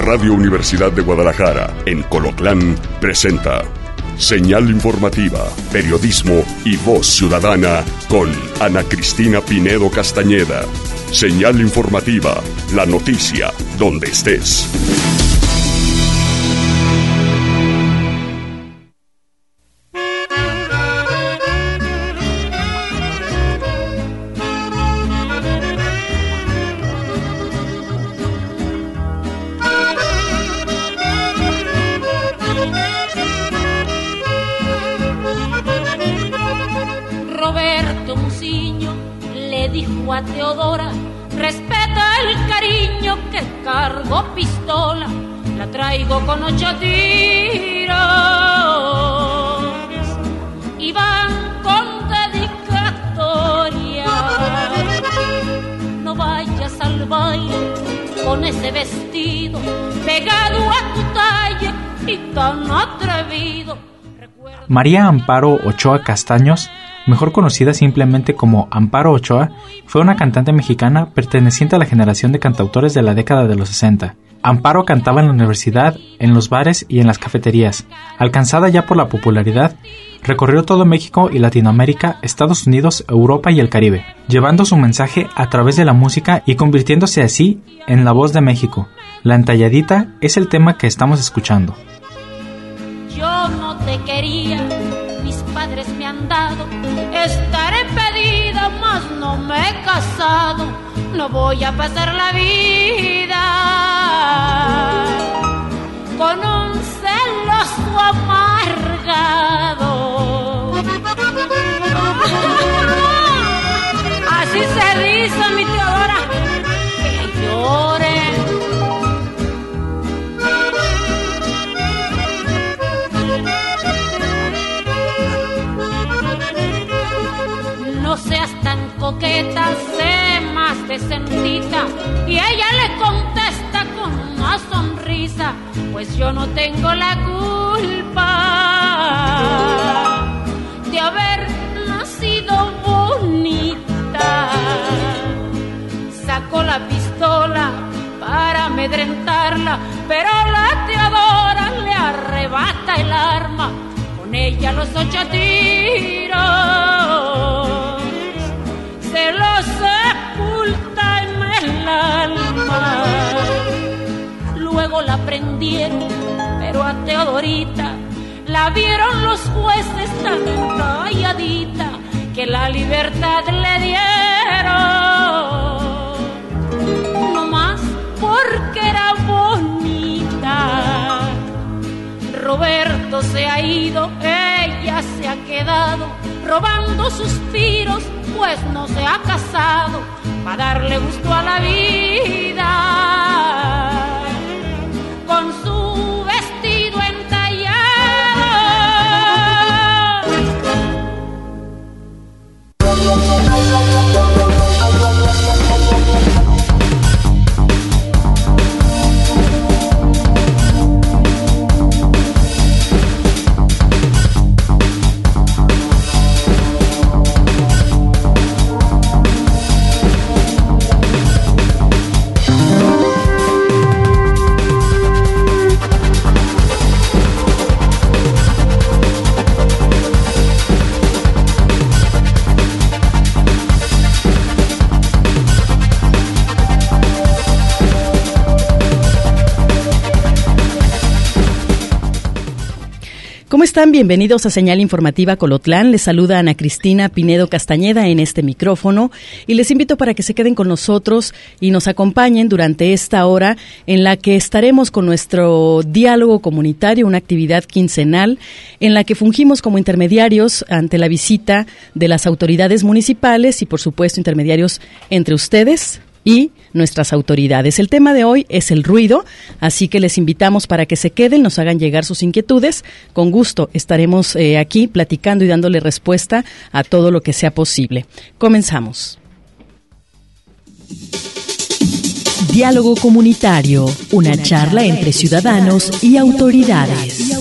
Radio Universidad de Guadalajara, en Colotlán, presenta Señal Informativa, Periodismo y Voz Ciudadana con Ana Cristina Pinedo Castañeda. Señal Informativa, la noticia donde estés. A Teodora, respeta el cariño que cargo pistola, la traigo con 8 tiros y van con dedicatoria. No vayas al baile con ese vestido pegado a tu talle y tan atrevido. María Amparo Ochoa Castaños, mejor conocida simplemente como Amparo Ochoa, fue una cantante mexicana perteneciente a la generación de cantautores de la década de los 60. Amparo cantaba en la universidad, en los bares y en las cafeterías. Alcanzada ya por la popularidad, recorrió todo México y Latinoamérica, Estados Unidos, Europa y el Caribe, llevando su mensaje a través de la música y convirtiéndose así en la voz de México. La entalladita es el tema que estamos escuchando. Yo no te quería, mis padres me han dado, estaré pedida, mas no me he casado, no voy a pasar la vida con un celoso amargado. Así se dice, mi Teodora, que llore. No seas tan coqueta, sé más decentita. Y ella le contesta con una sonrisa, pues yo no tengo la culpa de haber nacido bonita. Sacó la pistola para amedrentarla, pero la Teodora le arrebata el arma, con ella los 8 tiros se lo sepulta en el alma. Luego la prendieron, pero a Teodorita la vieron los jueces tan calladita que la libertad le dieron, no más porque era bonita. Roberto se ha ido, ella se ha quedado robando suspiros, pues no se ha casado para darle gusto a la vida con su vestido entallado. ¿Cómo están? Bienvenidos a Señal Informativa Colotlán. Les saluda Ana Cristina Pinedo Castañeda en este micrófono y les invito para que se queden con nosotros y nos acompañen durante esta hora en la que estaremos con nuestro diálogo comunitario, una actividad quincenal en la que fungimos como intermediarios ante la visita de las autoridades municipales y, por supuesto, intermediarios entre ustedes y nuestras autoridades. El tema de hoy es el ruido, así que les invitamos para que se queden, nos hagan llegar sus inquietudes. Con gusto estaremos aquí platicando y dándole respuesta a todo lo que sea posible. Comenzamos. Diálogo comunitario, una charla entre ciudadanos y autoridades.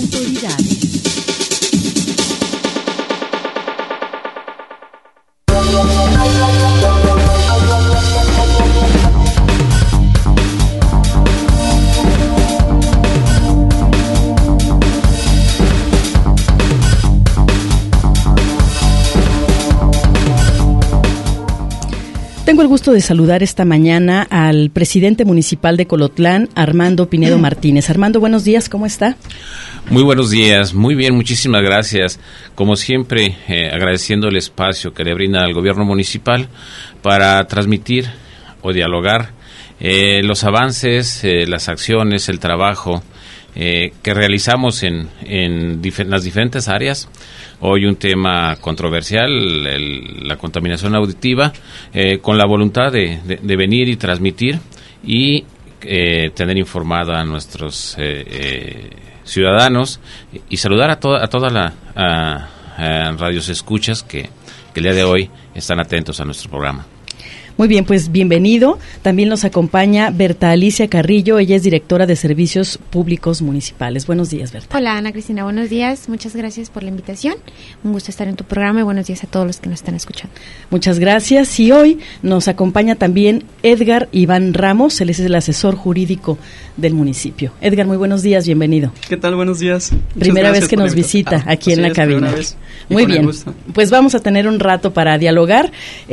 tengo el gusto de saludar esta mañana al presidente municipal de Colotlán, Armando Pinedo Martínez. Armando, buenos días, ¿cómo está? Muy buenos días, muy bien, muchísimas gracias. Como siempre, agradeciendo el espacio que le brinda al gobierno municipal para transmitir o dialogar los avances, las acciones, el trabajo que realizamos en las diferentes áreas. Hoy un tema controversial, la contaminación auditiva, con la voluntad de venir y transmitir y tener informada a nuestros ciudadanos y saludar a toda la radios escuchas que el día de hoy están atentos a nuestro programa. Muy bien, pues bienvenido. También nos acompaña Berta Alicia Carrillo, ella es directora de Servicios Públicos Municipales. Buenos días, Berta. Hola, Ana Cristina, buenos días. Muchas gracias por la invitación. Un gusto estar en tu programa y buenos días a todos los que nos están escuchando. Muchas gracias. Y hoy nos acompaña también Edgar Iván Ramos, él es el asesor jurídico del municipio. Edgar, muy buenos días, bienvenido. ¿Qué tal? Buenos días. Primera vez que nos visita aquí en la cabina. Muy bien, pues vamos a tener un rato para dialogar.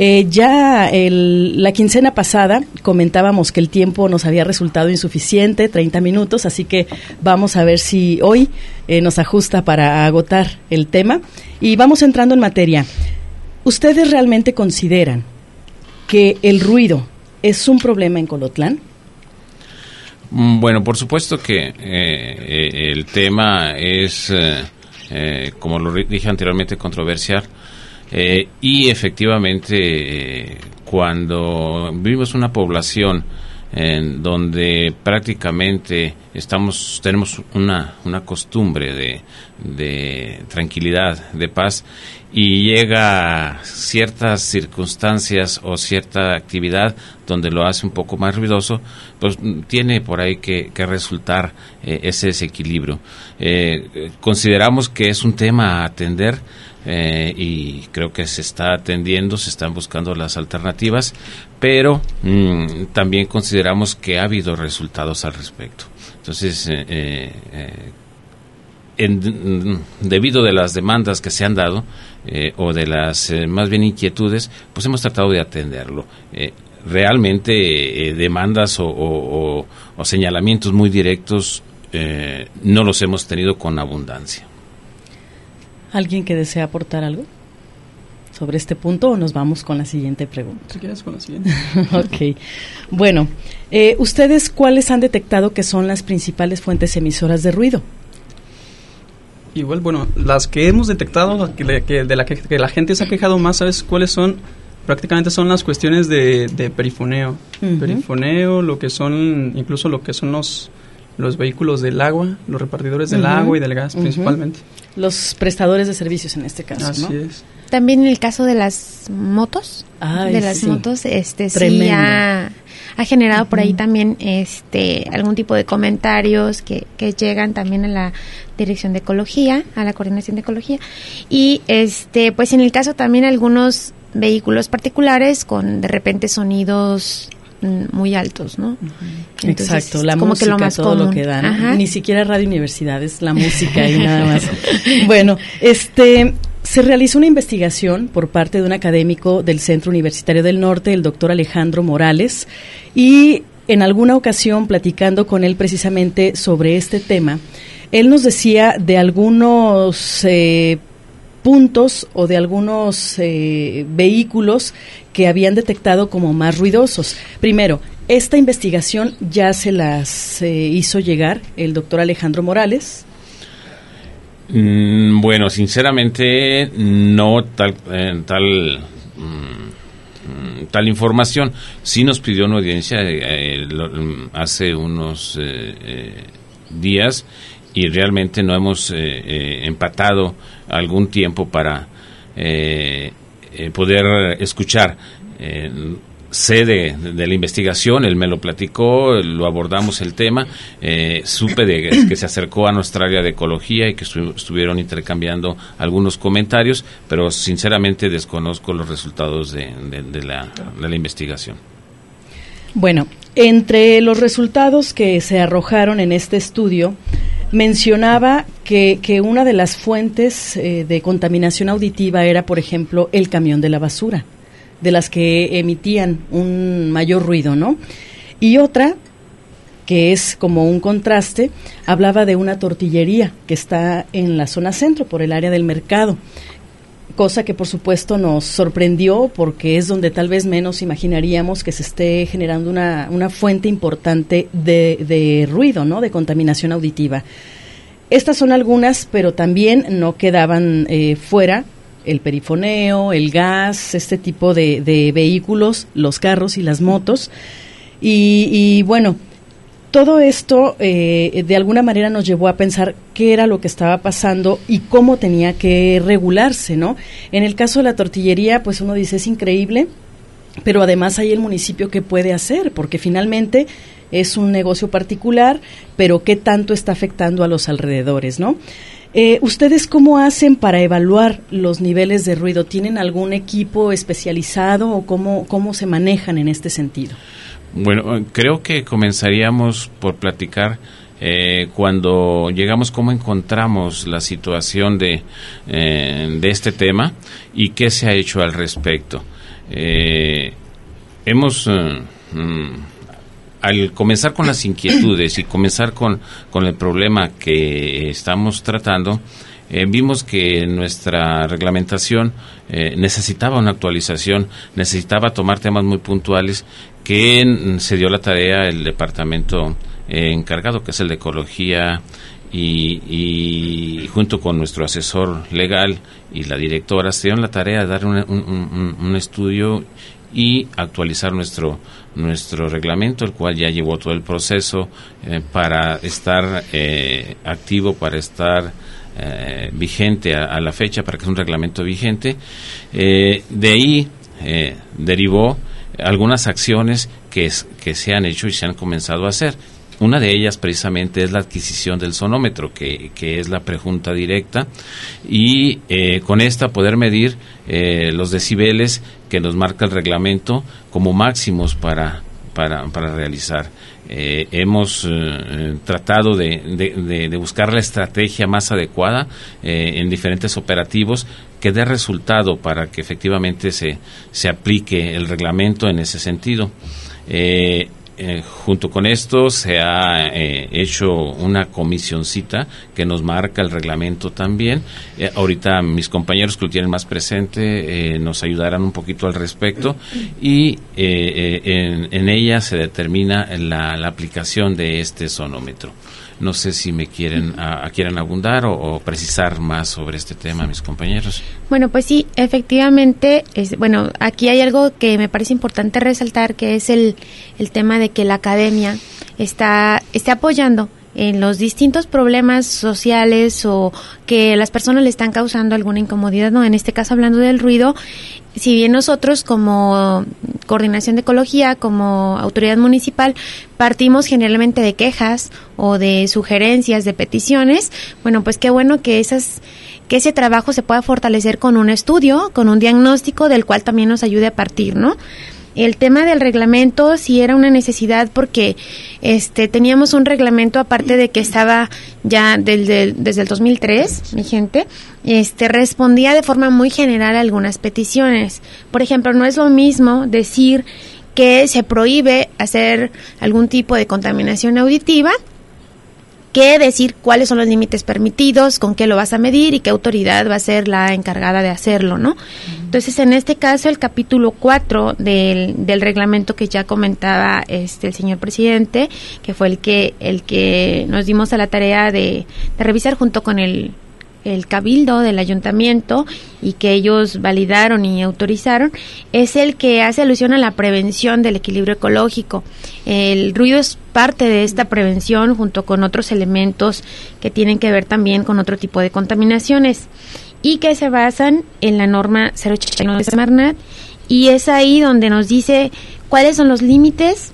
La quincena pasada comentábamos que el tiempo nos había resultado insuficiente, 30 minutos, así que vamos a ver si hoy nos ajusta para agotar el tema. Y vamos entrando en materia. ¿Ustedes realmente consideran que el ruido es un problema en Colotlán? Bueno, por supuesto que el tema es, como lo dije anteriormente, controversial. Y efectivamente, cuando vivimos una población en donde prácticamente tenemos una costumbre de tranquilidad, de paz, y llega ciertas circunstancias o cierta actividad donde lo hace un poco más ruidoso, pues tiene por ahí que resultar ese desequilibrio. Consideramos que es un tema a atender, y creo que se está atendiendo, se están buscando las alternativas, pero también consideramos que ha habido resultados al respecto. Entonces, debido de las demandas que se han dado, o de las más bien inquietudes, pues hemos tratado de atenderlo. Realmente demandas o señalamientos muy directos no los hemos tenido con abundancia. ¿Alguien que desea aportar algo sobre este punto o nos vamos con la siguiente pregunta? Si quieres con la siguiente. Ok. Bueno, ¿ustedes cuáles han detectado que son las principales fuentes emisoras de ruido? Igual, bueno, las que hemos detectado, de la que la gente se ha quejado más, ¿sabes cuáles son? Prácticamente son las cuestiones de perifoneo. Uh-huh. Perifoneo, incluso lo que son los vehículos del agua, los repartidores del agua y del gas, principalmente. Los prestadores de servicios en este caso, Así ¿no? es. También en el caso de las motos, motos, sí ha generado por ahí también algún tipo de comentarios que llegan también a la Dirección de Ecología, a la Coordinación de Ecología, y pues en el caso también algunos vehículos particulares con de repente sonidos muy altos, ¿no? Entonces, exacto, la como música, que lo más todo común. lo que dan. Ajá. Ni siquiera Radio Universidad, es la música y nada más. Bueno, se realizó una investigación por parte de un académico del Centro Universitario del Norte, el doctor Alejandro Morales, y en alguna ocasión, platicando con él precisamente sobre este tema, él nos decía de algunos puntos o de algunos vehículos que habían detectado como más ruidosos. Primero, esta investigación ya se las hizo llegar el doctor Alejandro Morales. Bueno, sinceramente no tal información. Sí nos pidió una audiencia hace unos días y realmente no hemos empatado algún tiempo para poder escuchar. Sé de la investigación, él me lo platicó, lo abordamos el tema, supe de que se acercó a nuestra área de ecología y que estuvieron intercambiando algunos comentarios, pero sinceramente desconozco los resultados de la investigación. Bueno, entre los resultados que se arrojaron en este estudio, mencionaba que una de las fuentes de contaminación auditiva era, por ejemplo, el camión de la basura. de las que emitían un mayor ruido, ¿no? Y otra, que es como un contraste, hablaba de una tortillería que está en la zona centro, por el área del mercado, cosa que por supuesto nos sorprendió porque es donde tal vez menos imaginaríamos que se esté generando una fuente importante de ruido, ¿no? De contaminación auditiva. Estas son algunas, pero también no quedaban fuera el perifoneo, el gas, este tipo de vehículos, los carros y las motos. Y bueno, todo esto de alguna manera nos llevó a pensar qué era lo que estaba pasando y cómo tenía que regularse, ¿no? En el caso de la tortillería, pues uno dice, es increíble, pero además hay el municipio que puede hacer, porque finalmente es un negocio particular, pero qué tanto está afectando a los alrededores, ¿no? ¿Ustedes cómo hacen para evaluar los niveles de ruido? ¿Tienen algún equipo especializado o cómo se manejan en este sentido? Bueno, creo que comenzaríamos por platicar cuando llegamos, cómo encontramos la situación de este tema y qué se ha hecho al respecto. Al comenzar con las inquietudes y comenzar con el problema que estamos tratando, vimos que nuestra reglamentación necesitaba una actualización, necesitaba tomar temas muy puntuales, que se dio la tarea el departamento encargado, que es el de Ecología, y junto con nuestro asesor legal y la directora se dieron la tarea de dar un estudio y actualizar nuestro reglamento, el cual ya llevó todo el proceso para estar activo, para estar vigente a la fecha, para que sea un reglamento vigente. De ahí derivó algunas acciones que se han hecho y se han comenzado a hacer. Una de ellas precisamente es la adquisición del sonómetro, que es la prejunta directa, y con esta poder medir los decibeles que nos marca el reglamento como máximos para realizar. Hemos tratado de buscar la estrategia más adecuada en diferentes operativos que dé resultado para que efectivamente se aplique el reglamento en ese sentido. Junto con esto se ha hecho una comisioncita que nos marca el reglamento también. Ahorita mis compañeros que lo tienen más presente nos ayudarán un poquito al respecto, y en ella se determina la aplicación de este sonómetro. No sé si me quieran abundar o precisar más sobre este tema, mis compañeros. Bueno, pues sí, efectivamente, aquí hay algo que me parece importante resaltar, que es el tema de que la academia está apoyando en los distintos problemas sociales o que las personas le están causando alguna incomodidad, ¿no? En este caso, hablando del ruido, si bien nosotros como Coordinación de Ecología, como autoridad municipal, partimos generalmente de quejas o de sugerencias, de peticiones, bueno, pues qué bueno que ese trabajo se pueda fortalecer con un estudio, con un diagnóstico del cual también nos ayude a partir, ¿no? El tema del reglamento sí era una necesidad porque teníamos un reglamento, aparte de que estaba ya desde el 2003 vigente, respondía de forma muy general a algunas peticiones. Por ejemplo, no es lo mismo decir que se prohíbe hacer algún tipo de contaminación auditiva que decir cuáles son los límites permitidos, con qué lo vas a medir y qué autoridad va a ser la encargada de hacerlo, ¿no? Entonces, en este caso, el capítulo 4 del reglamento que ya comentaba el señor presidente, que fue el que nos dimos a la tarea de revisar junto con el cabildo del ayuntamiento y que ellos validaron y autorizaron, es el que hace alusión a la prevención del equilibrio ecológico. El ruido es parte de esta prevención junto con otros elementos que tienen que ver también con otro tipo de contaminaciones y que se basan en la norma 081 de Semarnat, y es ahí donde nos dice cuáles son los límites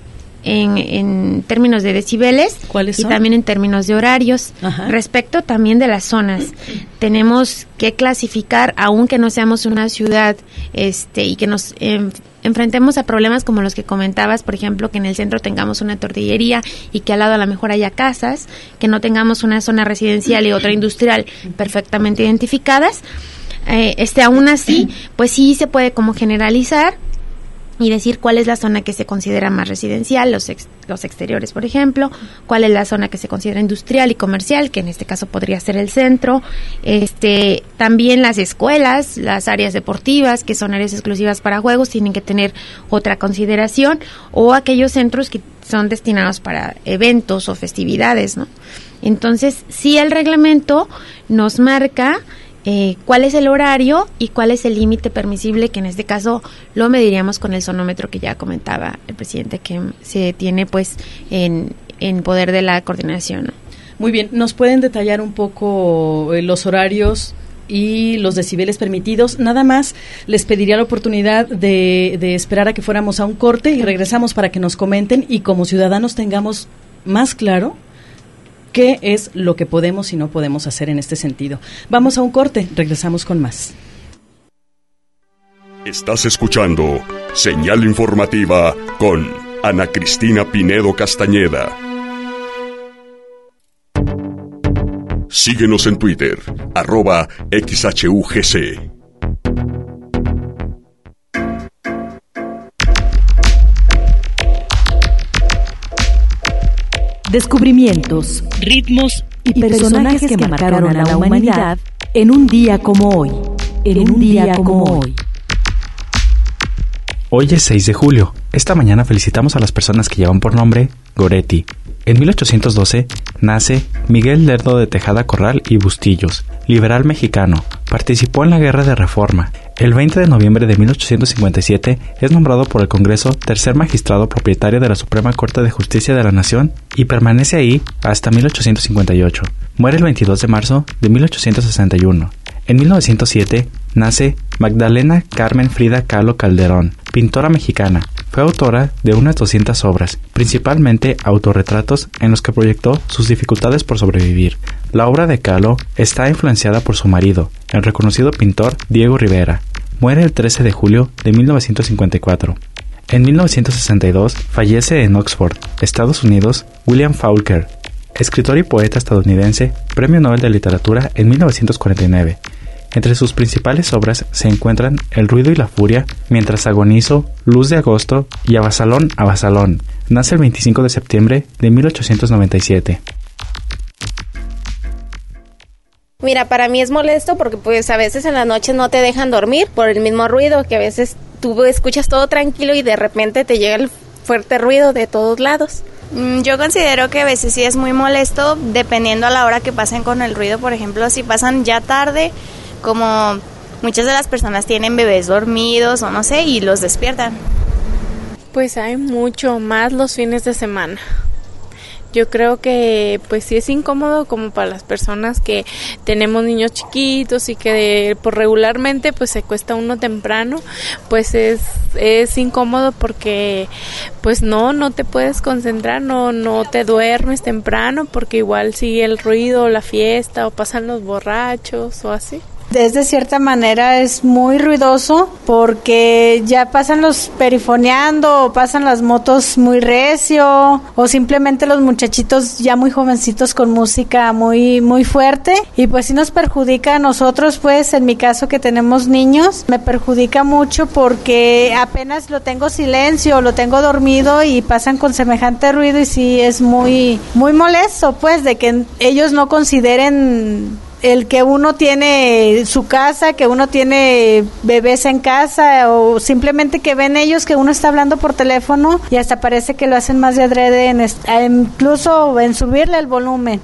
en términos de decibeles. ¿Cuáles son? Y también en términos de horarios. Ajá. Respecto también de las zonas, tenemos que clasificar, aunque no seamos una ciudad y que nos enfrentemos a problemas como los que comentabas, por ejemplo, que en el centro tengamos una tortillería y que al lado a lo mejor haya casas, que no tengamos una zona residencial y otra industrial perfectamente identificadas. Aún así, pues sí se puede como generalizar y decir cuál es la zona que se considera más residencial, los exteriores, por ejemplo, cuál es la zona que se considera industrial y comercial, que en este caso podría ser el centro, también las escuelas, las áreas deportivas, que son áreas exclusivas para juegos, tienen que tener otra consideración, o aquellos centros que son destinados para eventos o festividades, ¿no? Entonces, sí, el reglamento nos marca cuál es el horario y cuál es el límite permisible, que en este caso lo mediríamos con el sonómetro que ya comentaba el presidente, que se tiene pues en poder de la coordinación, ¿no? Muy bien, ¿nos pueden detallar un poco los horarios y los decibeles permitidos? Nada más les pediría la oportunidad de esperar a que fuéramos a un corte y regresamos para que nos comenten y como ciudadanos tengamos más claro qué es lo que podemos y no podemos hacer en este sentido. Vamos a un corte, regresamos con más. Estás escuchando Señal Informativa con Ana Cristina Pinedo Castañeda. Síguenos en Twitter, @XHUGC. Descubrimientos, ritmos y personajes que marcaron a la humanidad en un día como hoy. Hoy es 6 de julio. Esta mañana felicitamos a las personas que llevan por nombre Goretti. En 1812 nace Miguel Lerdo de Tejada Corral y Bustillos, liberal mexicano. Participó en la Guerra de Reforma. El 20 de noviembre de 1857 es nombrado por el Congreso tercer magistrado propietario de la Suprema Corte de Justicia de la Nación y permanece ahí hasta 1858. Muere el 22 de marzo de 1861. En 1907 nace Magdalena Carmen Frida Kahlo Calderón, pintora mexicana. Fue autora de unas 200 obras, principalmente autorretratos en los que proyectó sus dificultades por sobrevivir. La obra de Kahlo está influenciada por su marido, el reconocido pintor Diego Rivera. Muere el 13 de julio de 1954. En 1962 fallece en Oxford, Estados Unidos, William Faulkner, escritor y poeta estadounidense, Premio Nobel de Literatura en 1949. Entre sus principales obras se encuentran El ruido y la furia, Mientras agonizo, Luz de agosto y Absalón, Absalón. Nace el 25 de septiembre de 1897. Mira, para mí es molesto porque pues a veces en las noches no te dejan dormir por el mismo ruido, que a veces tú escuchas todo tranquilo y de repente te llega el fuerte ruido de todos lados. Yo considero que a veces sí es muy molesto dependiendo a la hora que pasen con el ruido. Por ejemplo, si pasan ya tarde, como muchas de las personas tienen bebés dormidos o no sé, y los despiertan. Pues hay mucho más los fines de semana. Yo creo que pues sí es incómodo como para las personas que tenemos niños chiquitos y que pues regularmente pues se cuesta uno temprano, pues es incómodo porque pues no te puedes concentrar, no te duermes temprano porque igual sigue el ruido, la fiesta o pasan los borrachos o así. De cierta manera es muy ruidoso porque ya pasan los perifoneando o pasan las motos muy recio o simplemente los muchachitos ya muy jovencitos con música muy muy fuerte y pues sí nos perjudica a nosotros, pues en mi caso que tenemos niños me perjudica mucho porque apenas lo tengo silencio, lo tengo dormido y pasan con semejante ruido y sí es muy muy molesto pues de que ellos no consideren el que uno tiene su casa, que uno tiene bebés en casa o simplemente que ven ellos que uno está hablando por teléfono y hasta parece que lo hacen más de adrede, incluso en subirle el volumen.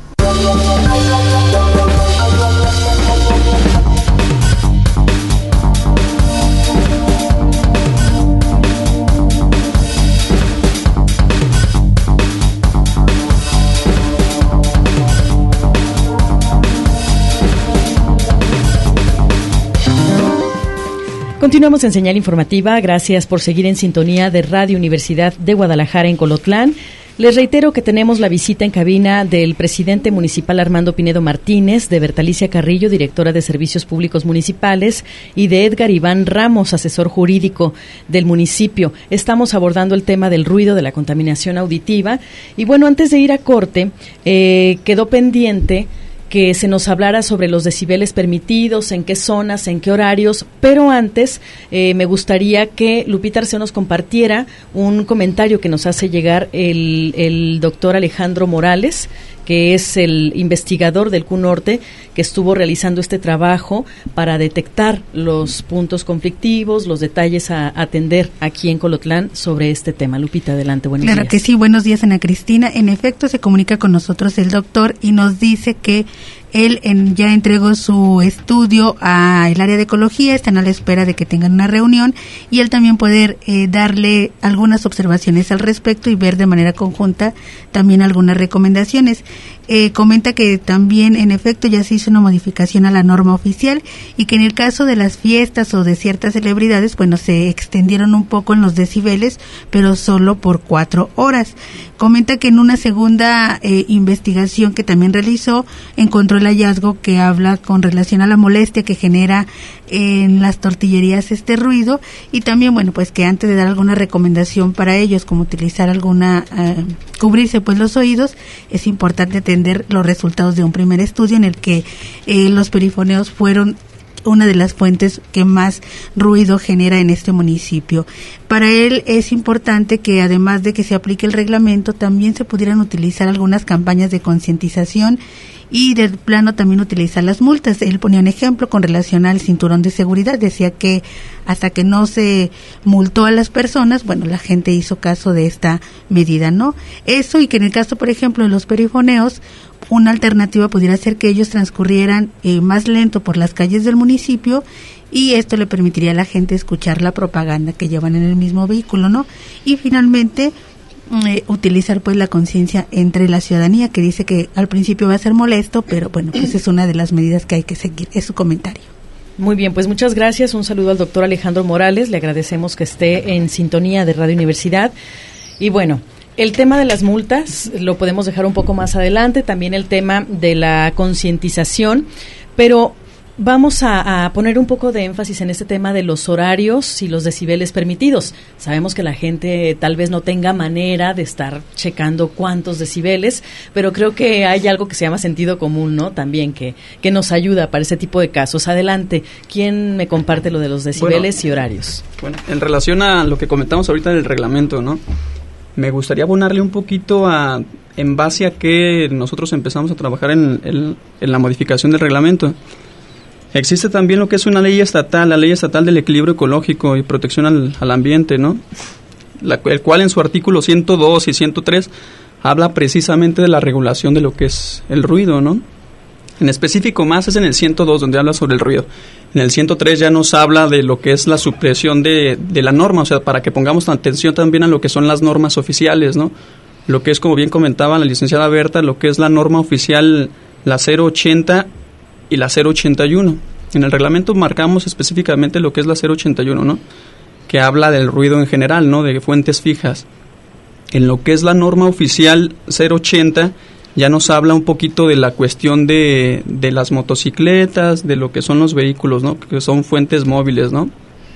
Continuamos en Señal Informativa. Gracias por seguir en sintonía de Radio Universidad de Guadalajara en Colotlán. Les reitero que tenemos la visita en cabina del presidente municipal Armando Pinedo Martínez, de Bertalicia Carrillo, directora de Servicios Públicos Municipales, y de Edgar Iván Ramos, asesor jurídico del municipio. Estamos abordando el tema del ruido, de la contaminación auditiva. Y bueno, antes de ir a corte, quedó pendiente que se nos hablara sobre los decibeles permitidos, en qué zonas, en qué horarios, pero antes me gustaría que Lupita Arceo nos compartiera un comentario que nos hace llegar el doctor Alejandro Morales, que es el investigador del CUNORTE, que estuvo realizando este trabajo para detectar los puntos conflictivos, los detalles a atender aquí en Colotlán sobre este tema. Lupita, adelante, buenos días. Claro que sí, buenos días, Ana Cristina. En efecto, se comunica con nosotros el doctor y nos dice que él ya entregó su estudio al área de ecología, están a la espera de que tengan una reunión y él también poder darle algunas observaciones al respecto y ver de manera conjunta también algunas recomendaciones. Comenta que también en efecto ya se hizo una modificación a la norma oficial y que en el caso de las fiestas o de ciertas celebridades, bueno, se extendieron un poco en los decibeles, pero solo por 4 horas. Comenta que en una segunda investigación que también realizó, encontró el hallazgo que habla con relación a la molestia que genera en las tortillerías este ruido y también, bueno, pues que antes de dar alguna recomendación para ellos, como utilizar alguna, cubrirse pues los oídos, es importante atender los resultados de un primer estudio en el que los perifoneos fueron una de las fuentes que más ruido genera en este municipio. Para él es importante que además de que se aplique el reglamento, también se pudieran utilizar algunas campañas de concientización y de plano también utilizar las multas. Él ponía un ejemplo con relación al cinturón de seguridad, decía que hasta que no se multó a las personas, bueno, la gente hizo caso de esta medida, ¿no? Eso, y que en el caso, por ejemplo, de los perifoneos, una alternativa pudiera ser que ellos transcurrieran más lento por las calles del municipio y esto le permitiría a la gente escuchar la propaganda que llevan en el mismo vehículo, ¿no? Y finalmente utilizar pues la conciencia entre la ciudadanía, que dice que al principio va a ser molesto, pero bueno, pues es una de las medidas que hay que seguir. Es su comentario. Muy bien, pues muchas gracias. Un saludo al doctor Alejandro Morales. Le agradecemos que esté en sintonía de Radio Universidad. Y bueno, el tema de las multas lo podemos dejar un poco más adelante, también el tema de la concientización, pero vamos a poner un poco de énfasis en este tema de los horarios y los decibeles permitidos. Sabemos que la gente tal vez no tenga manera de estar checando cuántos decibeles, pero creo que hay algo que se llama sentido común, ¿no? También que nos ayuda para ese tipo de casos. Adelante, ¿quién me comparte lo de los decibeles y horarios? Bueno, en relación a lo que comentamos ahorita del reglamento, ¿no? Me gustaría abonarle un poquito en base a que nosotros empezamos a trabajar en la modificación del reglamento. Existe también lo que es una ley estatal, la Ley Estatal del Equilibrio Ecológico y Protección al Ambiente, ¿no? El cual en su artículo 102 y 103 habla precisamente de la regulación de lo que es el ruido, ¿no? En específico más es en el 102 donde habla sobre el ruido. En el 103 ya nos habla de lo que es la supresión de la norma, o sea, para que pongamos atención también a lo que son las normas oficiales, ¿no? Lo que es, como bien comentaba la licenciada Berta, lo que es la norma oficial, la 080 y la 081. En el reglamento marcamos específicamente lo que es la 081, ¿no? Que habla del ruido en general, ¿no? De fuentes fijas. En lo que es la norma oficial 080 ya nos habla un poquito de la cuestión de las motocicletas, de lo que son los vehículos, ¿no? Que son fuentes móviles, ¿no?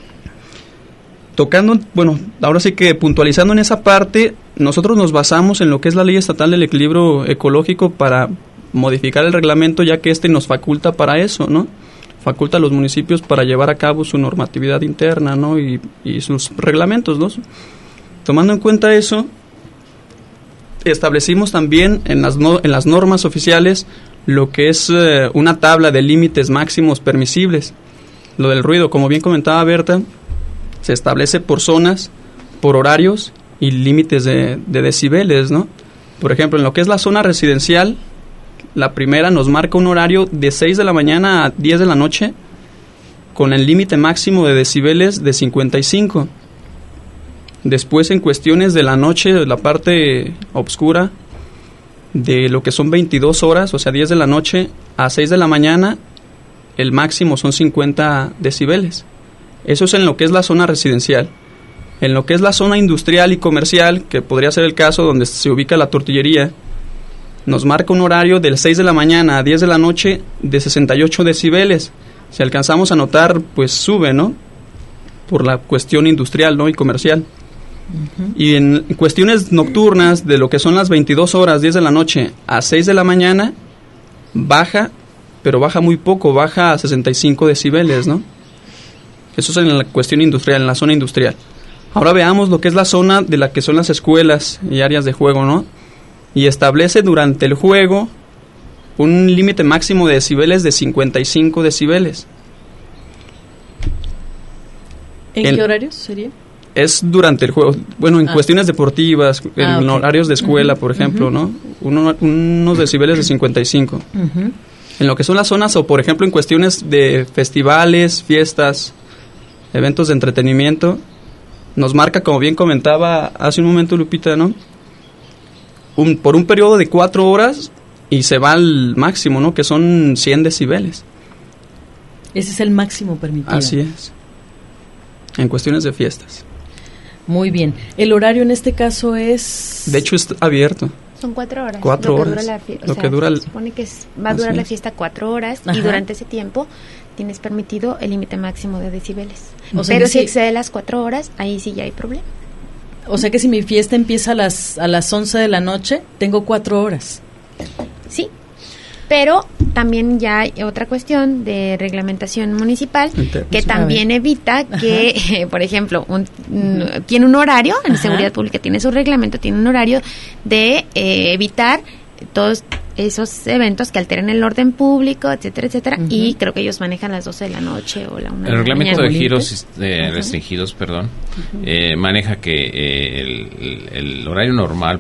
Tocando, bueno, ahora sí que puntualizando en esa parte, nosotros nos basamos en lo que es la Ley Estatal del Equilibrio Ecológico para modificar el reglamento, ya que nos faculta para eso, ¿no? Faculta a los municipios para llevar a cabo su normatividad interna, ¿no? Y sus reglamentos, ¿no? Tomando en cuenta eso, establecimos también en las normas oficiales lo que es una tabla de límites máximos permisibles. Lo del ruido, como bien comentaba Berta, se establece por zonas, por horarios y límites de decibeles, ¿no? Por ejemplo, en lo que es la zona residencial, la primera nos marca un horario de 6 de la mañana a 10 de la noche con el límite máximo de decibeles de 55. Después, en cuestiones de la noche, de la parte oscura, de lo que son 22 horas, o sea, 10 de la noche a 6 de la mañana, el máximo son 50 decibeles. Eso es en lo que es la zona residencial. En lo que es la zona industrial y comercial, que podría ser el caso donde se ubica la tortillería, nos marca un horario del 6 de la mañana a 10 de la noche de 68 decibeles. Si alcanzamos a notar, pues sube, ¿no? Por la cuestión industrial, ¿no? Y comercial. Uh-huh. Y en cuestiones nocturnas, de lo que son las 22 horas, 10 de la noche a 6 de la mañana, baja, pero baja muy poco, baja a 65 decibeles, ¿no? Eso es en la cuestión industrial, en la zona industrial. Ahora veamos lo que es la zona de la que son las escuelas y áreas de juego, ¿no? Y establece durante el juego un límite máximo de decibeles de 55 decibeles. ¿En qué horarios sería? Es durante el juego, bueno, en cuestiones deportivas, en horarios de escuela, por ejemplo, ¿no? Unos decibeles de 55. En lo que son las zonas, o por ejemplo en cuestiones de festivales, fiestas, eventos de entretenimiento, nos marca, como bien comentaba hace un momento Lupita, ¿no? Por un periodo de 4 horas y se va al máximo, ¿no? Que son 100 decibeles. Ese es el máximo permitido. Así es. En cuestiones de fiestas. Muy bien. ¿El horario en este caso es...? De hecho, es abierto. Son 4 horas. 4 horas. Se supone que va a durar la fiesta 4 horas. Ajá. Y durante ese tiempo tienes permitido el límite máximo de decibeles. O sea, pero si excede las 4 horas, ahí sí ya hay problema. O sea que si mi fiesta empieza a las 11 de la noche, tengo 4 horas. Sí, pero también ya hay otra cuestión de reglamentación municipal que también evita que, por ejemplo, tiene un horario, en seguridad pública tiene su reglamento, tiene un horario de evitar todos esos eventos que alteren el orden público, etcétera, etcétera, y creo que ellos manejan las 12 de la noche o la 1 de la mañana. El reglamento de giros restringidos, maneja que el horario normal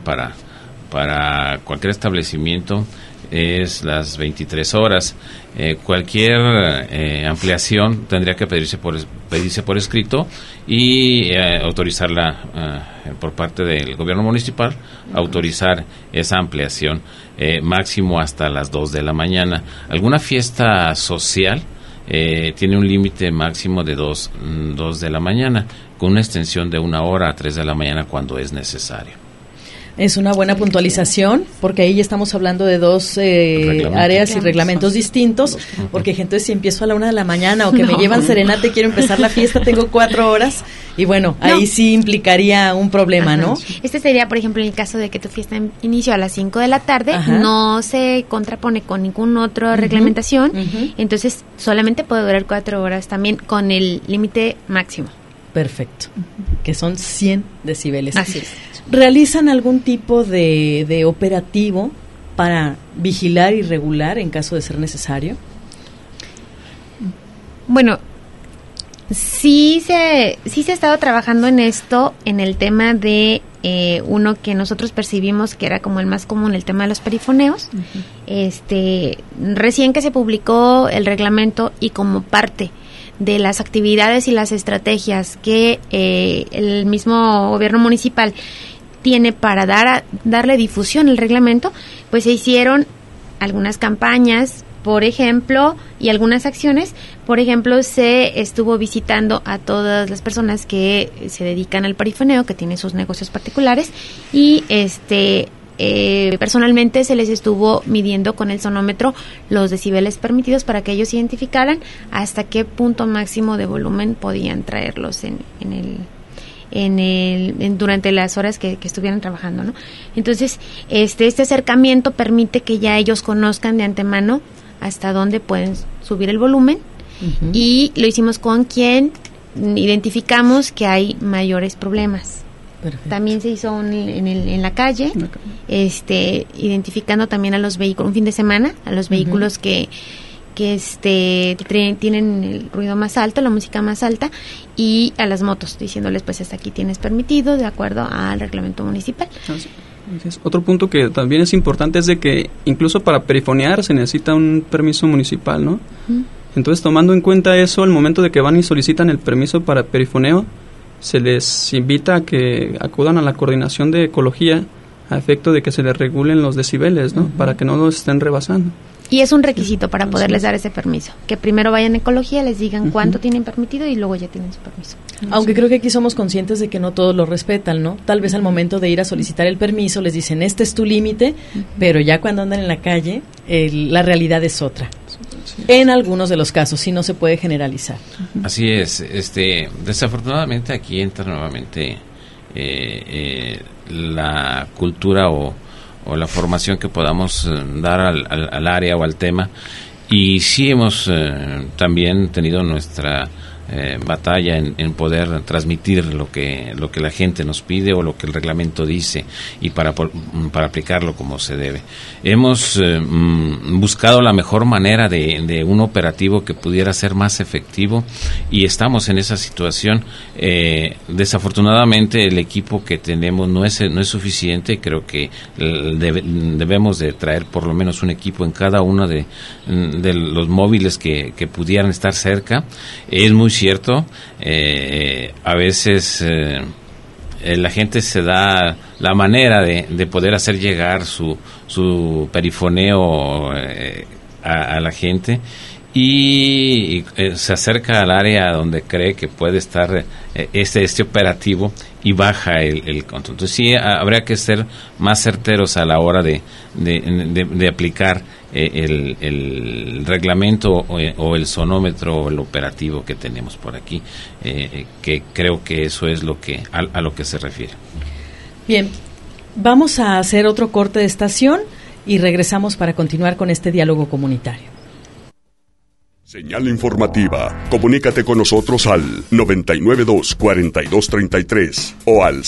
para cualquier establecimiento es las 23 horas. Cualquier ampliación tendría que pedirse por escrito y autorizarla por parte del gobierno municipal, autorizar esa ampliación máximo hasta las 2 de la mañana. Alguna fiesta social tiene un límite máximo de 2 de la mañana, con una extensión de 1 hora a 3 de la mañana cuando es necesario. Es una buena puntualización, porque ahí ya estamos hablando de 2 áreas y reglamentos distintos, porque entonces si empiezo a la 1 de la mañana o que me llevan serenata y quiero empezar la fiesta, tengo 4 horas y bueno, ahí sí implicaría un problema, ¿no? Este sería, por ejemplo, en el caso de que tu fiesta inició a las 5 de la tarde, no se contrapone con ninguna otra reglamentación, entonces solamente puede durar 4 horas también con el límite máximo. Perfecto, que son 100 decibeles. Así es. ¿Realizan algún tipo de operativo para vigilar y regular en caso de ser necesario? Bueno, sí se ha estado trabajando en esto, en el tema de uno que nosotros percibimos que era como el más común, el tema de los perifoneos. Recién que se publicó el reglamento y como parte de las actividades y las estrategias que el mismo gobierno municipal tiene para darle difusión al reglamento, pues se hicieron algunas campañas, por ejemplo, y algunas acciones. Por ejemplo, se estuvo visitando a todas las personas que se dedican al perifoneo, que tienen sus negocios particulares, y personalmente se les estuvo midiendo con el sonómetro los decibeles permitidos para que ellos identificaran hasta qué punto máximo de volumen podían traerlos durante las horas que estuvieran trabajando, ¿no? Entonces, este acercamiento permite que ya ellos conozcan de antemano hasta dónde pueden subir el volumen, y lo hicimos con quien identificamos que hay mayores problemas. Perfecto. También se hizo en la calle, identificando también a los vehículos, un fin de semana, a los vehículos que tienen el ruido más alto, la música más alta, y a las motos, diciéndoles pues hasta aquí tienes permitido de acuerdo al reglamento municipal. Otro punto que también es importante es de que incluso para perifonear se necesita un permiso municipal, ¿no? Entonces, tomando en cuenta eso, al momento de que van y solicitan el permiso para perifoneo, se les invita a que acudan a la coordinación de ecología a efecto de que se les regulen los decibeles, ¿no? Para que no los estén rebasando. Y es un requisito para poderles dar ese permiso, que primero vayan a ecología, les digan cuánto tienen permitido y luego ya tienen su permiso. Aunque creo que aquí somos conscientes de que no todos lo respetan, ¿no? Tal vez al momento de ir a solicitar el permiso les dicen, este es tu límite, pero ya cuando andan en la calle, la realidad es otra. En algunos de los casos, sí, no se puede generalizar. Así es. Desafortunadamente aquí entra nuevamente la cultura o la formación que podamos dar al área o al tema. Y sí hemos también tenido nuestra batalla en poder transmitir lo que la gente nos pide o lo que el reglamento dice, y para aplicarlo como se debe. Hemos buscado la mejor manera de un operativo que pudiera ser más efectivo, y estamos en esa situación. Desafortunadamente el equipo que tenemos no es suficiente. Creo que debemos de traer por lo menos un equipo en cada uno de los móviles que pudieran estar cerca. Es muy cierto, a veces la gente se da la manera de poder hacer llegar su perifoneo a la gente, y se acerca al área donde cree que puede estar este operativo, y baja el control. Entonces sí, habría que ser más certeros a la hora de aplicar el reglamento o el sonómetro o el operativo que tenemos por aquí, que creo que eso es a lo que se refiere. Bien, vamos a hacer otro corte de estación y regresamos para continuar con este diálogo comunitario. Señal informativa. Comunícate con nosotros al 992-4233 o al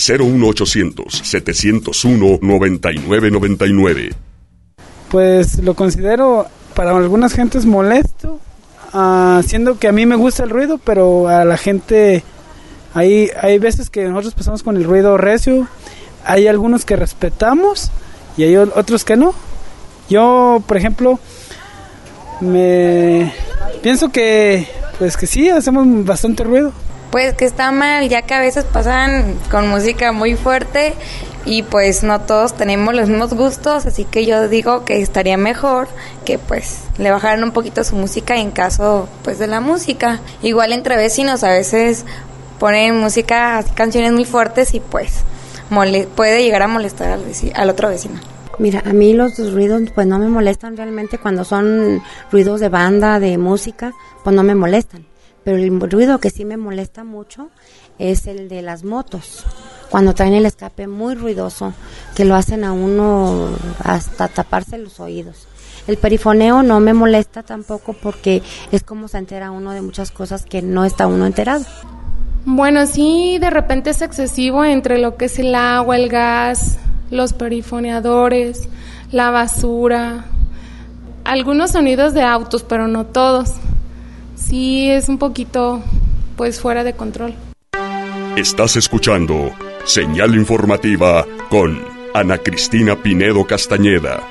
01800-701-9999. Pues lo considero para algunas gentes molesto, siendo que a mí me gusta el ruido, pero a la gente hay veces que nosotros pasamos con el ruido recio. Hay algunos que respetamos y hay otros que no. Yo, por ejemplo, pienso que sí, hacemos bastante ruido. Pues que está mal, ya que a veces pasan con música muy fuerte y pues no todos tenemos los mismos gustos, así que yo digo que estaría mejor que pues le bajaran un poquito su música en caso pues de la música. Igual entre vecinos a veces ponen música, canciones muy fuertes y pues puede llegar a molestar al otro vecino. Mira, a mí los ruidos pues no me molestan realmente. Cuando son ruidos de banda, de música, pues no me molestan. Pero el ruido que sí me molesta mucho es el de las motos. Cuando traen el escape muy ruidoso, que lo hacen a uno hasta taparse los oídos. El perifoneo no me molesta tampoco, porque es como se entera uno de muchas cosas que no está uno enterado. Bueno, sí, de repente es excesivo entre lo que es el agua, el gas, los perifoneadores, la basura, algunos sonidos de autos, pero no todos. Sí, es un poquito, pues, fuera de control. Estás escuchando Señal Informativa con Ana Cristina Pinedo Castañeda.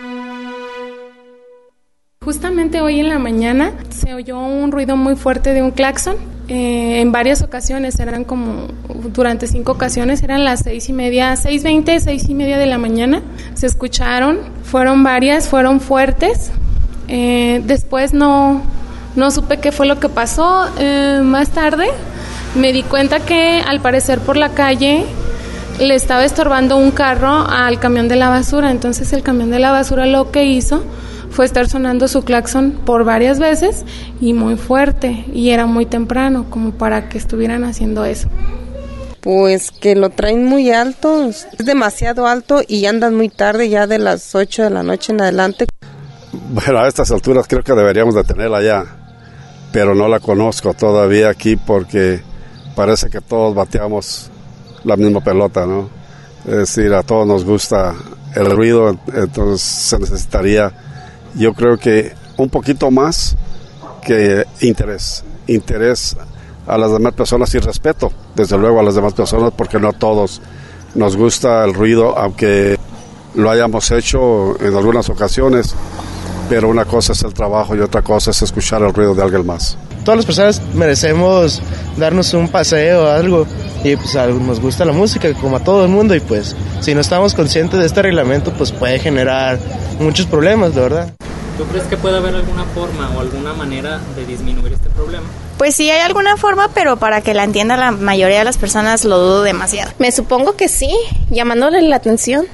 Justamente hoy en la mañana se oyó un ruido muy fuerte de un claxon. En varias ocasiones, eran como durante 5 ocasiones, eran las 6:20, 6:30 de la mañana. Se escucharon, fueron varias, fueron fuertes. Después no supe qué fue lo que pasó. Más tarde me di cuenta que al parecer por la calle le estaba estorbando un carro al camión de la basura. Entonces el camión de la basura lo que hizo fue estar sonando su claxon por varias veces y muy fuerte, y era muy temprano como para que estuvieran haciendo eso. Pues que lo traen muy alto, es demasiado alto, y andan muy tarde, ya de las 8 de la noche en adelante. Bueno, a estas alturas creo que deberíamos de tenerla ya, pero no la conozco todavía aquí, porque parece que todos bateamos la misma pelota, ¿no? Es decir, a todos nos gusta el ruido, entonces se necesitaría, yo creo que un poquito más que interés a las demás personas, y respeto, desde luego, a las demás personas, porque no todos nos gusta el ruido, aunque lo hayamos hecho en algunas ocasiones, pero una cosa es el trabajo y otra cosa es escuchar el ruido de alguien más. Todas las personas merecemos darnos un paseo o algo, y pues nos gusta la música como a todo el mundo, y pues si no estamos conscientes de este reglamento pues puede generar muchos problemas, de verdad. ¿Tú crees que puede haber alguna forma o alguna manera de disminuir este problema? Pues sí hay alguna forma, pero para que la entienda la mayoría de las personas lo dudo demasiado. Me supongo que sí, llamándole la atención.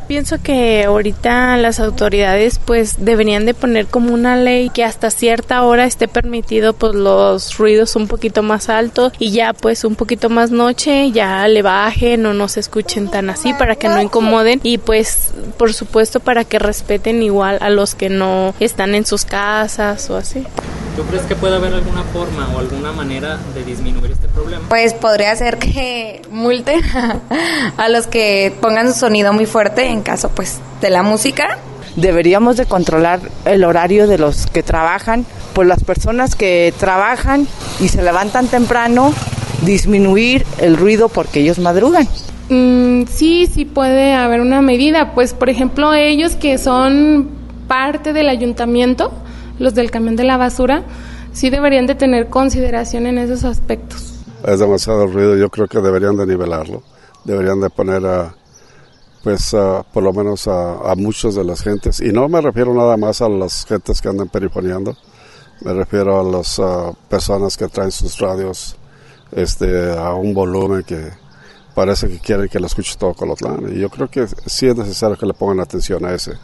pienso que ahorita las autoridades pues deberían de poner como una ley que hasta cierta hora esté permitido pues los ruidos un poquito más altos y ya pues un poquito más noche ya le bajen o no se escuchen tan así para que no incomoden y pues por supuesto para que respeten igual a los que no están en sus casas o así. ¿Tú crees que puede haber alguna forma o alguna manera de disminuir este problema? Pues podría ser que multen a los que pongan su sonido muy fuerte en caso pues de la música. Deberíamos de controlar el horario de los que trabajan, pues las personas que trabajan y se levantan temprano, disminuir el ruido porque ellos madrugan. Sí puede haber una medida, pues por ejemplo ellos que son parte del ayuntamiento, los del camión de la basura, sí deberían de tener consideración en esos aspectos. Es demasiado ruido, yo creo que deberían de nivelarlo, deberían de poner por lo menos a muchos de las gentes, y no me refiero nada más a las gentes que andan perifoneando, me refiero a las personas que traen sus radios a un volumen que parece que quieren que lo escuche todo Colotlán, y yo creo que sí es necesario que le pongan atención a ese.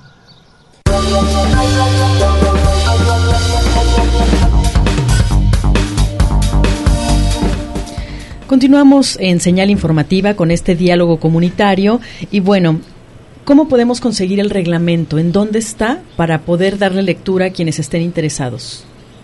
Continuamos en Señal Informativa con este diálogo comunitario y bueno, ¿cómo podemos conseguir el reglamento? ¿En dónde está para poder darle lectura a quienes estén interesados?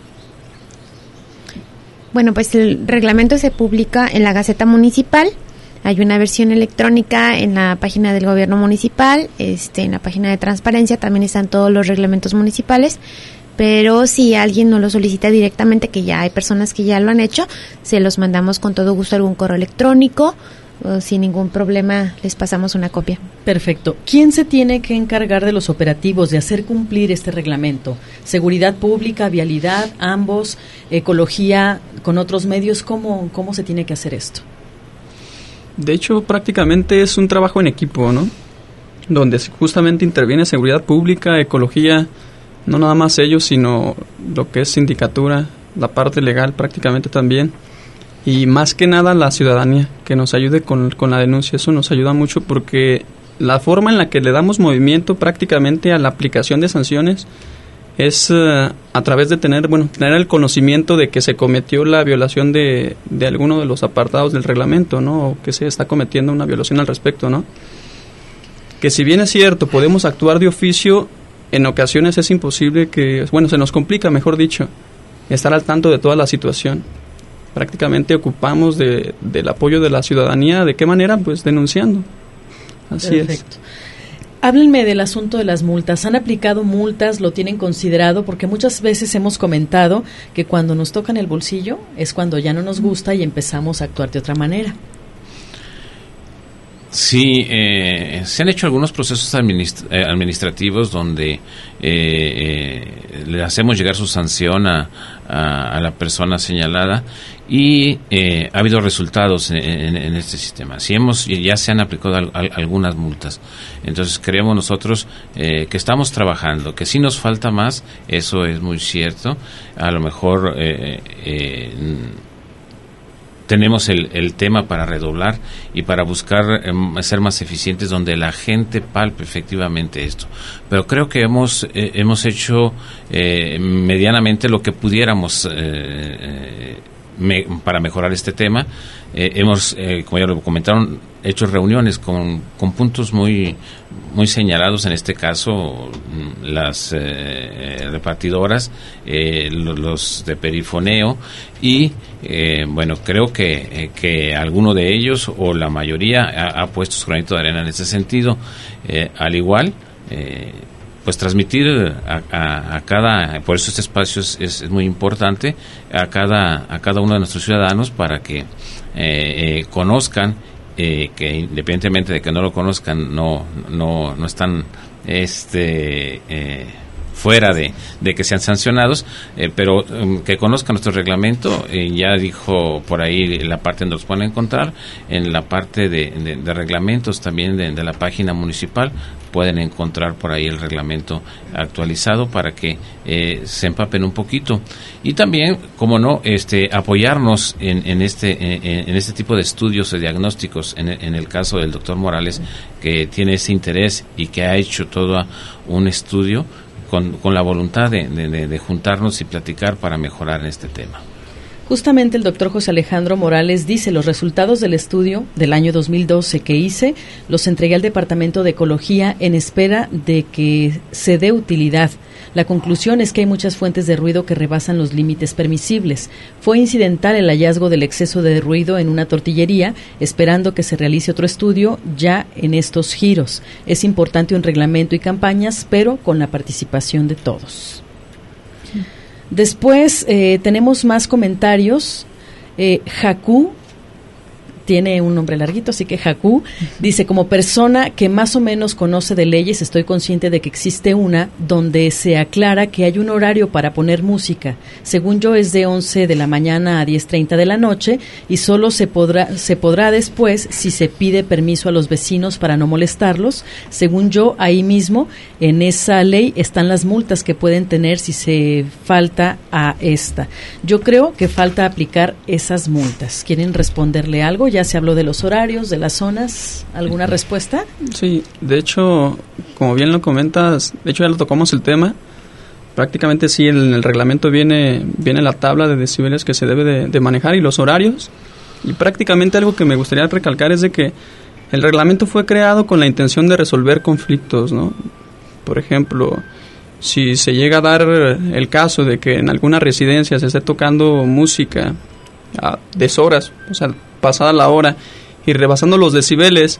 Bueno, pues el reglamento se publica en la Gaceta Municipal. Hay una versión electrónica en la página del gobierno municipal, en la página de transparencia también están todos los reglamentos municipales, pero si alguien no lo solicita directamente, que ya hay personas que ya lo han hecho, se los mandamos con todo gusto algún correo electrónico, sin ningún problema les pasamos una copia. Perfecto. ¿Quién se tiene que encargar de los operativos de hacer cumplir este reglamento? ¿Seguridad pública, vialidad, ambos, ecología, con otros medios? ¿Cómo se tiene que hacer esto? De hecho, prácticamente es un trabajo en equipo, ¿no? Donde justamente interviene seguridad pública, ecología, no nada más ellos, sino lo que es sindicatura, la parte legal prácticamente también. Y más que nada la ciudadanía, que nos ayude con la denuncia. Eso nos ayuda mucho porque la forma en la que le damos movimiento prácticamente a la aplicación de sanciones es a través de tener el conocimiento de que se cometió la violación de alguno de los apartados del reglamento, ¿no? O que se está cometiendo una violación al respecto, ¿no? Que si bien es cierto, podemos actuar de oficio, en ocasiones es imposible se nos complica, mejor dicho, estar al tanto de toda la situación. Prácticamente ocupamos del apoyo de la ciudadanía. ¿De qué manera? Pues denunciando. Así Perfecto. Háblenme del asunto de las multas. ¿Han aplicado multas? ¿Lo tienen considerado? Porque muchas veces hemos comentado que cuando nos tocan el bolsillo es cuando ya no nos gusta y empezamos a actuar de otra manera. Sí, se han hecho algunos procesos administrativos donde le hacemos llegar su sanción a la persona señalada y ha habido resultados en este sistema. Ya se han aplicado algunas multas. Entonces creemos nosotros que estamos trabajando, que sí nos falta más, eso es muy cierto. A lo mejor tenemos el tema para redoblar y para buscar ser más eficientes donde la gente palpe efectivamente esto. Pero creo que hemos hecho medianamente lo que pudiéramos para mejorar este tema. Hemos, como ya lo comentaron, hecho reuniones con puntos muy señalados, en este caso las repartidoras, los de perifoneo y creo que alguno de ellos o la mayoría ha puesto su granito de arena en ese sentido. Al igual, pues transmitir a cada, por eso este espacio es muy importante, a cada uno de nuestros ciudadanos para que conozcan, que independientemente de que no lo conozcan, no están fuera de que sean sancionados, pero que conozcan nuestro reglamento. Ya dijo por ahí la parte donde los pueden encontrar, en la parte de reglamentos también de la página municipal, pueden encontrar por ahí el reglamento actualizado para que se empapen un poquito. Y también, como no, apoyarnos en este tipo de estudios o diagnósticos, en el caso del doctor Morales, que tiene ese interés y que ha hecho todo un estudio con la voluntad de juntarnos y platicar para mejorar en este tema. Justamente el doctor José Alejandro Morales dice: los resultados del estudio del año 2012 que hice los entregué al Departamento de Ecología en espera de que se dé utilidad. La conclusión es que hay muchas fuentes de ruido que rebasan los límites permisibles. Fue incidental el hallazgo del exceso de ruido en una tortillería, esperando que se realice otro estudio ya en estos giros. Es importante un reglamento y campañas, pero con la participación de todos. Después tenemos más comentarios. Jakú, tiene un nombre larguito, así que Jakú dice: como persona que más o menos conoce de leyes, estoy consciente de que existe una donde se aclara que hay un horario para poner música. Según yo es de 11 de la mañana a 10:30 de la noche y solo se podrá después si se pide permiso a los vecinos para no molestarlos. Según yo, ahí mismo en esa ley están las multas que pueden tener si se falta a esta. Yo creo que falta aplicar esas multas. ¿Quieren responderle algo? Ya se habló de los horarios, de las zonas. ¿Alguna respuesta? Sí, de hecho, como bien lo comentas, de hecho ya lo tocamos el tema. Prácticamente sí, en el reglamento viene la tabla de decibeles que se debe de manejar y los horarios. Y prácticamente algo que me gustaría recalcar es de que el reglamento fue creado con la intención de resolver conflictos, ¿no? Por ejemplo, si se llega a dar el caso de que en alguna residencia se esté tocando música a deshoras, o sea, pasada la hora y rebasando los decibeles,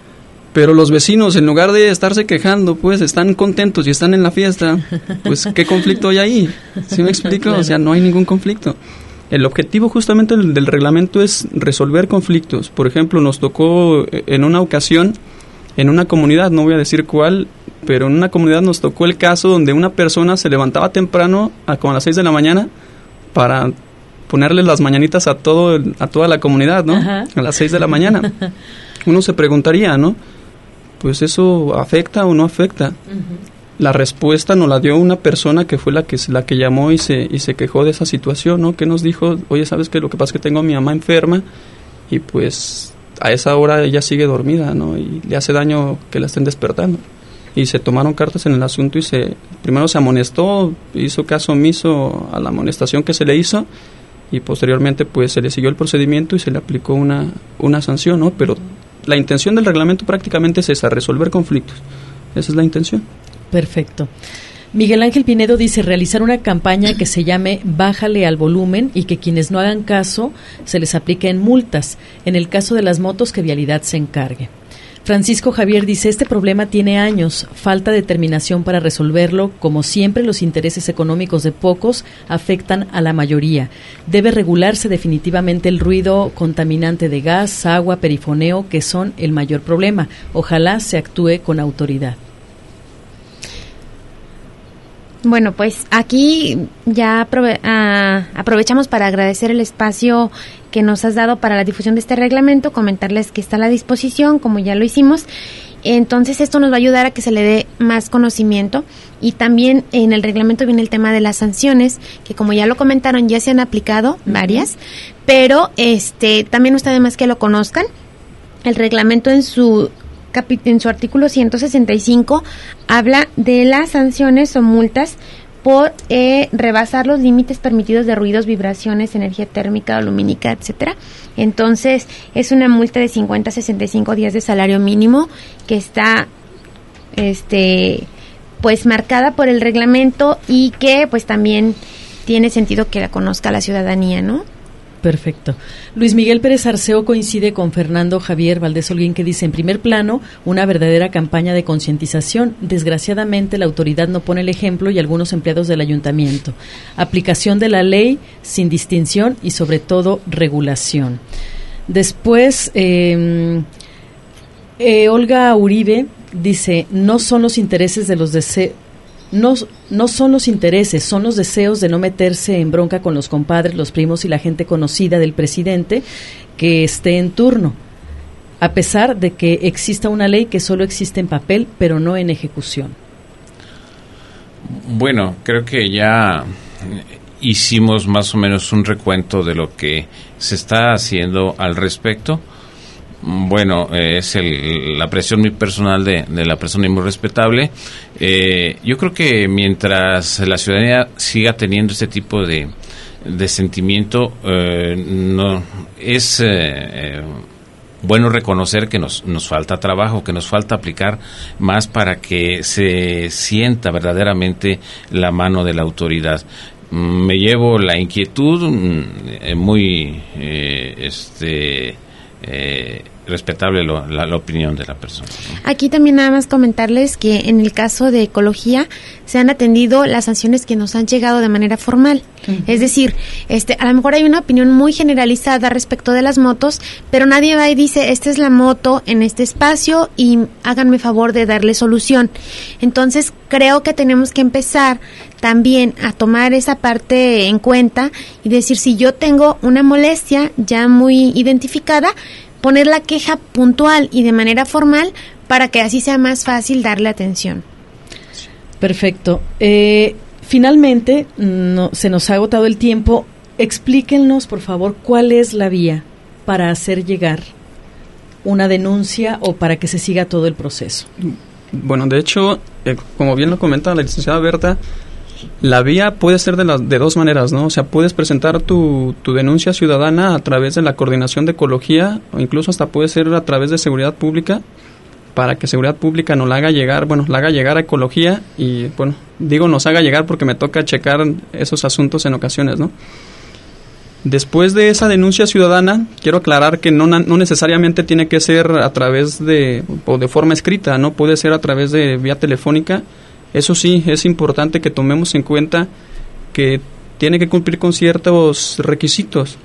pero los vecinos, en lugar de estarse quejando, pues están contentos y están en la fiesta, pues ¿qué conflicto hay ahí? ¿Sí me explico? Claro. O sea, no hay ningún conflicto. El objetivo justamente del reglamento es resolver conflictos. Por ejemplo, nos tocó en una ocasión, en una comunidad, no voy a decir cuál, pero en una comunidad nos tocó el caso donde una persona se levantaba temprano, como a las 6 de la mañana, para ponerle las mañanitas a toda la comunidad, ¿no? Ajá. A las 6 de la mañana. Uno se preguntaría, ¿no? Pues eso afecta o no afecta. Uh-huh. La respuesta nos la dio una persona que fue la que llamó y se quejó de esa situación, ¿no? Que nos dijo: oye, ¿sabes qué? Lo que pasa es que tengo a mi mamá enferma y pues a esa hora ella sigue dormida, ¿no? Y le hace daño que la estén despertando. Y se tomaron cartas en el asunto y primero se amonestó, hizo caso omiso a la amonestación que se le hizo, y posteriormente pues se le siguió el procedimiento y se le aplicó una sanción, ¿no? Pero la intención del reglamento prácticamente es esa, resolver conflictos. Esa es la intención. Perfecto. Miguel Ángel Pinedo dice: realizar una campaña que se llame Bájale al volumen y que quienes no hagan caso se les apliquen multas. En el caso de las motos, que Vialidad se encargue. Francisco Javier dice: este problema tiene años, falta determinación para resolverlo. Como siempre, los intereses económicos de pocos afectan a la mayoría. Debe regularse definitivamente el ruido contaminante de gas, agua, perifoneo, que son el mayor problema. Ojalá se actúe con autoridad. Bueno, pues aquí ya aprovechamos para agradecer el espacio que nos has dado para la difusión de este reglamento, comentarles que está a la disposición, como ya lo hicimos. Entonces esto nos va a ayudar a que se le dé más conocimiento, y también en el reglamento viene el tema de las sanciones, que como ya lo comentaron, ya se han aplicado varias, pero también no está de más que lo conozcan. El reglamento en su artículo 165 habla de las sanciones o multas por rebasar los límites permitidos de ruidos, vibraciones, energía térmica o lumínica, etcétera. Entonces, es una multa de 50 a 65 días de salario mínimo que está pues marcada por el reglamento, y que pues también tiene sentido que la conozca la ciudadanía, ¿no? Perfecto. Luis Miguel Pérez Arceo coincide con Fernando Javier Valdés Holguín, que dice: en primer plano, una verdadera campaña de concientización. Desgraciadamente, la autoridad no pone el ejemplo y algunos empleados del ayuntamiento. Aplicación de la ley sin distinción y, sobre todo, regulación. Después, Olga Uribe dice: no son los intereses de los no son los intereses, son los deseos de no meterse en bronca con los compadres, los primos y la gente conocida del presidente que esté en turno, a pesar de que exista una ley que solo existe en papel, pero no en ejecución. Bueno, creo que ya hicimos más o menos un recuento de lo que se está haciendo al respecto. Bueno, es la apreciación muy personal de la persona y muy respetable. Yo creo que mientras la ciudadanía siga teniendo este tipo de sentimiento, no es bueno reconocer que nos falta trabajo, que nos falta aplicar más para que se sienta verdaderamente la mano de la autoridad. Me llevo la inquietud muy respetable la opinión de la persona. Aquí también nada más comentarles que en el caso de ecología se han atendido las sanciones que nos han llegado de manera formal. Es decir, a lo mejor hay una opinión muy generalizada respecto de las motos, pero nadie va y dice, esta es la moto en este espacio y háganme favor de darle solución. Entonces, creo que tenemos que empezar también a tomar esa parte en cuenta y decir, si yo tengo una molestia ya muy identificada, poner la queja puntual y de manera formal para que así sea más fácil darle atención. Perfecto. Finalmente, se nos ha agotado el tiempo. Explíquenos, por favor, cuál es la vía para hacer llegar una denuncia o para que se siga todo el proceso. Bueno, de hecho, como bien lo comenta la licenciada Berta, la vía puede ser de dos maneras, ¿no? O sea, puedes presentar tu denuncia ciudadana a través de la Coordinación de Ecología o incluso hasta puede ser a través de Seguridad Pública para que Seguridad Pública nos la haga llegar, la haga llegar a Ecología y, nos haga llegar porque me toca checar esos asuntos en ocasiones, ¿no? Después de esa denuncia ciudadana, quiero aclarar que no necesariamente tiene que ser a través o de forma escrita, ¿no? Puede ser a través de vía telefónica. Eso sí, es importante que tomemos en cuenta que tiene que cumplir con ciertos requisitos.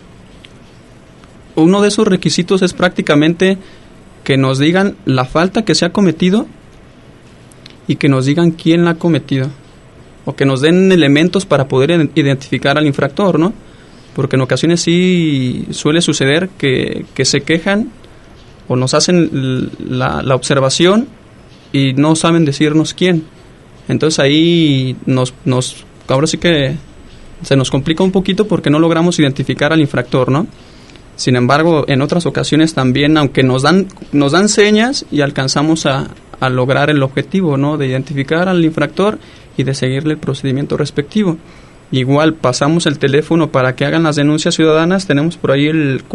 Uno de esos requisitos es prácticamente que nos digan la falta que se ha cometido y que nos digan quién la ha cometido. O que nos den elementos para poder identificar al infractor, ¿no? Porque en ocasiones sí suele suceder que se quejan o nos hacen la observación y no saben decirnos quién. Entonces ahí ahora sí que se nos complica un poquito porque no logramos identificar al infractor, ¿no? Sin embargo, en otras ocasiones también, aunque nos dan señas y alcanzamos a lograr el objetivo, ¿no? De identificar al infractor y de seguirle el procedimiento respectivo. Igual pasamos el teléfono para que hagan las denuncias ciudadanas. Tenemos por ahí el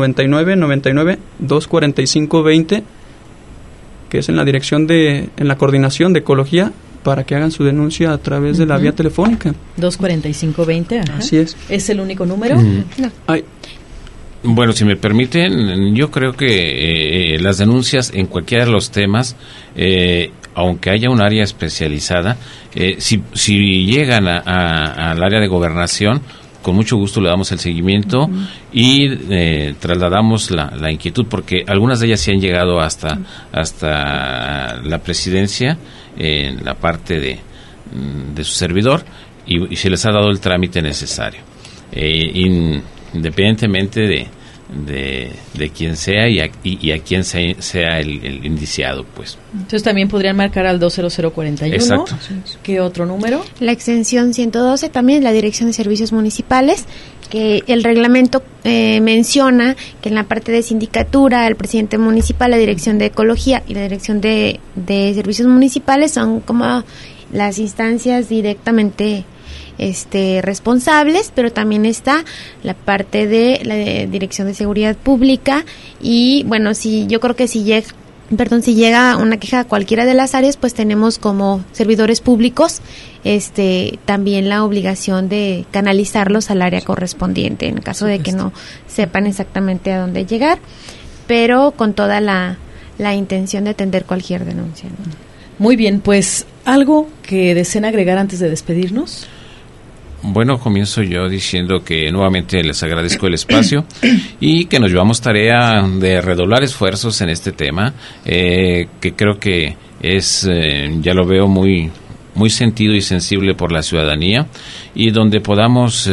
499-245-20, que es en la coordinación de ecología, para que hagan su denuncia a través de la vía telefónica. 245-20, ajá. Así es. ¿Es el único número? No. Bueno, si me permiten, yo creo que las denuncias en cualquiera de los temas, aunque haya un área especializada, si llegan al área de gobernación, con mucho gusto le damos el seguimiento y trasladamos la inquietud, porque algunas de ellas sí han llegado hasta la presidencia, en la parte de su servidor, y se les ha dado el trámite necesario, independientemente de quién sea y a quién sea el indiciado, pues. Entonces también podrían marcar al 20041. Exacto. ¿Qué otro número? La extensión 112, también la Dirección de Servicios Municipales, que el reglamento menciona que en la parte de sindicatura, el presidente municipal, la Dirección de Ecología y la Dirección de Servicios Municipales son como las instancias directamente responsables, pero también está la parte de la Dirección de Seguridad Pública y bueno, yo creo que si llega una queja a cualquiera de las áreas, pues tenemos como servidores públicos también la obligación de canalizarlos al área correspondiente en caso de que no sepan exactamente a dónde llegar, pero con toda la intención de atender cualquier denuncia, ¿no? Muy bien, pues algo que deseen agregar antes de despedirnos. Bueno, comienzo yo diciendo que nuevamente les agradezco el espacio y que nos llevamos tarea de redoblar esfuerzos en este tema, que creo que es, ya lo veo muy muy sentido y sensible por la ciudadanía, y donde podamos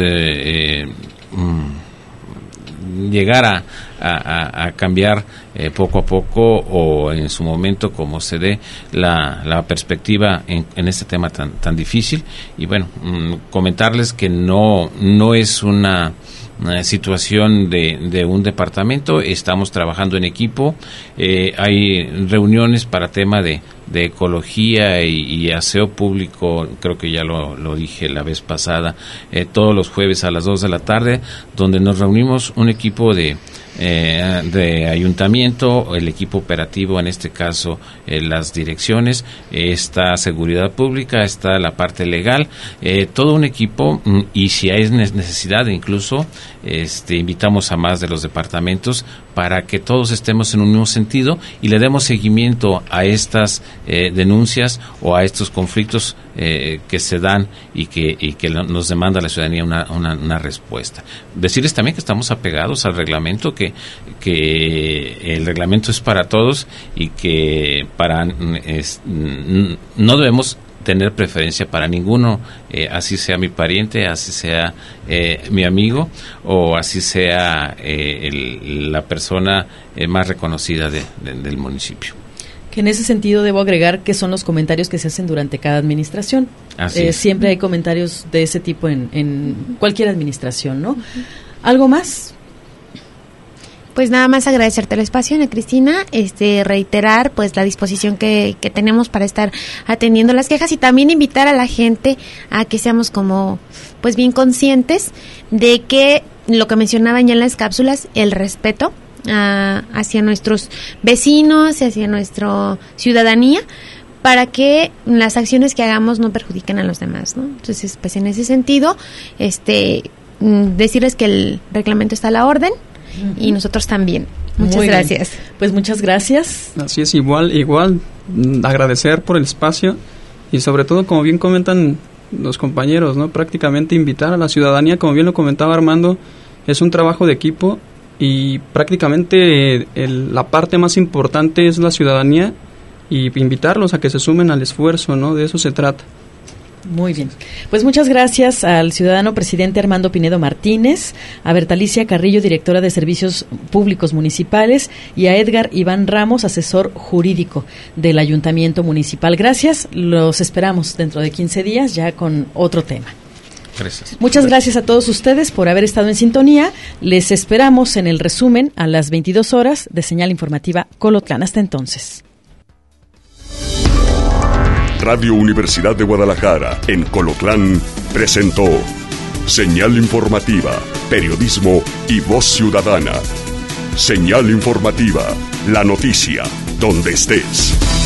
llegar a cambiar poco a poco, o en su momento, como se dé la perspectiva en este tema tan difícil. Y bueno, comentarles que no es una situación de un departamento. Estamos trabajando en equipo. Hay reuniones para tema de ecología y aseo público, creo que ya lo dije la vez pasada, todos los jueves a las 2 de la tarde, donde nos reunimos un equipo de ayuntamiento, el equipo operativo, en este caso las direcciones, está seguridad pública, está la parte legal, todo un equipo, y si hay necesidad incluso invitamos a más de los departamentos para que todos estemos en un mismo sentido y le demos seguimiento a estas denuncias o a estos conflictos que se dan y que nos demanda la ciudadanía una respuesta. Decirles también que estamos apegados al reglamento, que el reglamento es para todos y que no debemos tener preferencia para ninguno, así sea mi pariente, así sea mi amigo, o así sea la persona más reconocida del municipio. Que en ese sentido debo agregar que son los comentarios que se hacen durante cada administración. Siempre hay comentarios de ese tipo en cualquier administración, ¿no? ¿Algo más? Pues nada más agradecerte el espacio, Ana Cristina, reiterar pues la disposición que tenemos para estar atendiendo las quejas, y también invitar a la gente a que seamos como pues bien conscientes de que lo que mencionaban ya en las cápsulas, el respeto hacia nuestros vecinos, hacia nuestra ciudadanía, para que las acciones que hagamos no perjudiquen a los demás, ¿no? Entonces, pues en ese sentido, decirles que el reglamento está a la orden, y nosotros también. Muchas gracias. Pues muchas gracias. Así es, igual agradecer por el espacio, y sobre todo, como bien comentan los compañeros, ¿no? Prácticamente invitar a la ciudadanía, como bien lo comentaba Armando, es un trabajo de equipo, y prácticamente la parte más importante es la ciudadanía, y invitarlos a que se sumen al esfuerzo, ¿no? De eso se trata. Muy bien. Pues muchas gracias al ciudadano presidente Armando Pinedo Martínez, a Bertalicia Carrillo, directora de Servicios Públicos Municipales, y a Edgar Iván Ramos, asesor jurídico del Ayuntamiento Municipal. Gracias. Los esperamos dentro de 15 días ya con otro tema. Gracias. Muchas gracias a todos ustedes por haber estado en sintonía. Les esperamos en el resumen a las 22 horas de Señal Informativa Colotlán. Hasta entonces. Radio Universidad de Guadalajara en Colotlán presentó Señal Informativa, Periodismo y Voz Ciudadana. Señal Informativa, la noticia donde estés.